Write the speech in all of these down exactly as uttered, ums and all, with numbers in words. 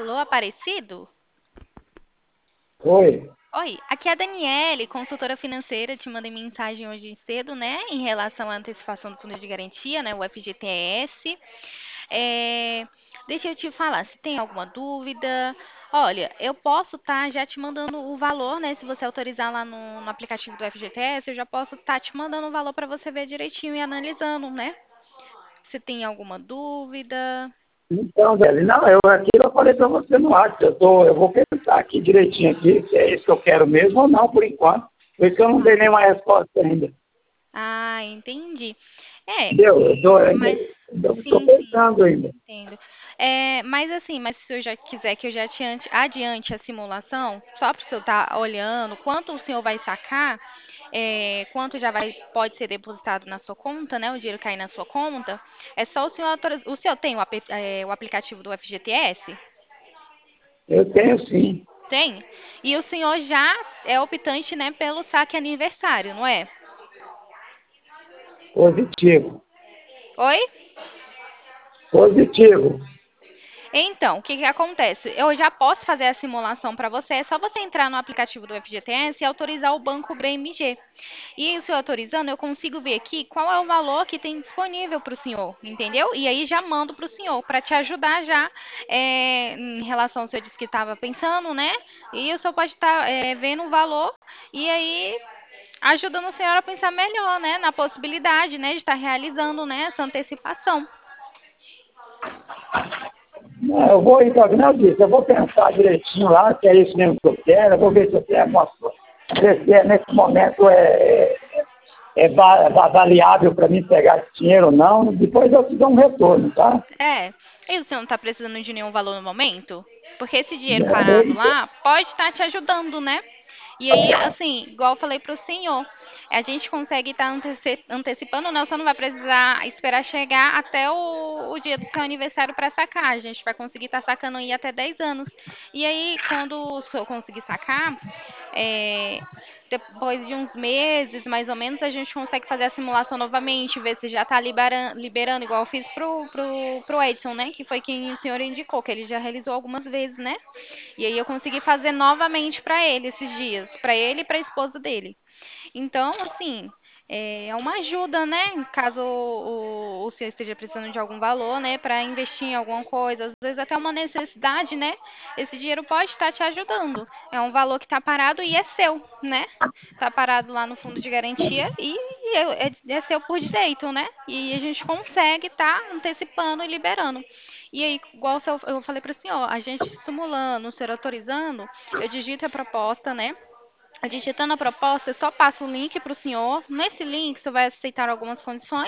Alô, Aparecido? Oi. Oi, aqui é a Daniele, consultora financeira. Te mandei mensagem hoje cedo, né, em relação à antecipação do fundo de garantia, né, o F G T S. É, deixa eu te falar, se tem alguma dúvida. Olha, eu posso estar já te mandando o valor, né? Se você autorizar lá no, no aplicativo do F G T S, eu já posso estar te mandando o valor para você ver direitinho e analisando, né? Se tem alguma dúvida. Então, Deli, não, eu aqui eu falei para você no WhatsApp, eu, tô, eu vou pensar aqui direitinho aqui, se é isso que eu quero mesmo ou não, por enquanto. Por isso que eu não dei nenhuma resposta ainda. Ah, entendi. É, Entendeu? Eu tô, ainda, mas eu tô sim, sim, pensando ainda. entendo. É, mas assim, mas se eu já quiser que eu já te ante- adiante a simulação, só para o senhor estar olhando quanto o senhor vai sacar, é, quanto já vai pode ser depositado na sua conta, né? O dinheiro cair na sua conta, é só o senhor autorizar. O senhor tem o, ap- é, o aplicativo do F G T S? Eu tenho sim, Tem? E o senhor já é optante, né, pelo saque aniversário, não é? positivo. Oi? Positivo. Então, o que que acontece? Eu já posso fazer a simulação para você, é só você entrar no aplicativo do F G T S e autorizar o banco B M G. E se eu autorizando, eu consigo ver aqui qual é o valor que tem disponível para o senhor, entendeu? E aí já mando para o senhor, para te ajudar já é, em relação ao senhor disse que estava pensando, né? E o senhor pode estar é, vendo o valor e aí ajudando o senhor a pensar melhor, né? Na possibilidade, né, de estar realizando, né, essa antecipação. Não, eu vou, então, como eu disse, eu vou pensar direitinho lá, se é isso mesmo que eu quero, eu vou ver se eu tenho alguma coisa. Ver se é, nesse momento é, é, é va- va- variável para mim pegar esse dinheiro ou não, depois eu te dou um retorno, tá? É. E o senhor não está precisando de nenhum valor no momento? Porque esse dinheiro parado É, lá pode estar te ajudando, né? E aí, assim, igual eu falei para o senhor, a gente consegue estar anteci- antecipando, não, você não vai precisar esperar chegar até o, o dia do seu aniversário para sacar. A gente vai conseguir estar sacando aí até dez anos. E aí, quando o senhor conseguir sacar, é, depois de uns meses, mais ou menos, a gente consegue fazer a simulação novamente, ver se já está liberando, liberando, igual eu fiz pro, pro, pro Edson, né? Que foi quem o senhor indicou, que ele já realizou algumas vezes, né? E aí eu consegui fazer novamente para ele esses dias, para ele e para a esposa dele. Então, assim, é é uma ajuda, né? Caso o, o senhor esteja precisando de algum valor, né, para investir em alguma coisa, às vezes até uma necessidade, né? Esse dinheiro pode estar te ajudando. É um valor que está parado e é seu, né? Está parado lá no fundo de garantia e, e é, é é seu por direito, né? E a gente consegue estar antecipando e liberando. E aí, igual eu falei para o senhor, a gente simulando, o senhor autorizando, eu digito a proposta, né? Digitando a proposta, eu só passo o link para o senhor. Nesse link, você vai aceitar algumas condições.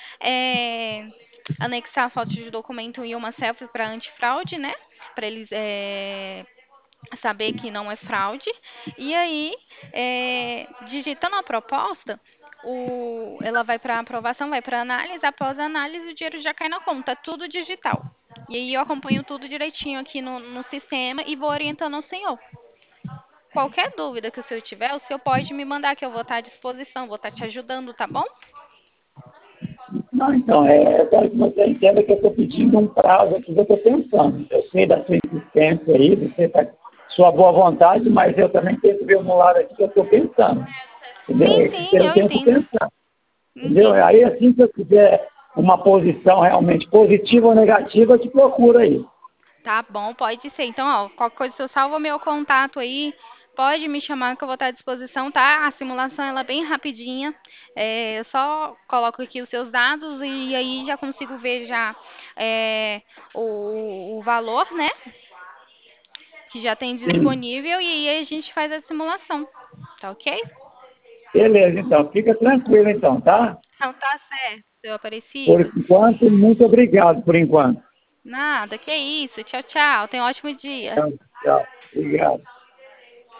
É, anexar a foto de documento e uma selfie para antifraude, né? Para eles é, saber que não é fraude. E aí, é, digitando a proposta, o, ela vai para aprovação, vai para análise. Após a análise, o dinheiro já cai na conta. Tudo digital. E aí eu acompanho tudo direitinho aqui no, no sistema e vou orientando o senhor. Qualquer dúvida que o senhor tiver, o senhor pode me mandar, que eu vou estar à disposição, vou estar te ajudando, tá bom? não, então, é, eu quero que você entenda que eu estou pedindo um prazo aqui que eu estou pensando. Eu sei da sua insistência aí, você tá, sua boa vontade, mas eu também tenho que ver um lado aqui que eu estou pensando. Entendeu? Sim, Esse sim, eu eu tenho que entendo. pensar. Entendeu? Entendo. Aí, assim que eu tiver uma posição realmente positiva ou negativa, eu te procuro aí. Tá bom, pode ser. Então, ó, qualquer coisa, o senhor salva meu contato aí, pode me chamar que eu vou estar à disposição, tá? A simulação, ela é bem rapidinha. É, eu só coloco aqui os seus dados e aí já consigo ver já é, o, o valor, né? Que já tem Sim. disponível e aí a gente faz a simulação. Tá ok? Beleza, então. Fica tranquilo, então, tá? Então tá certo, seu Por Aparecido. enquanto, muito obrigado, por enquanto. Nada, que isso. Tchau, tchau. Tenha um ótimo dia. Tchau, tchau. Obrigado.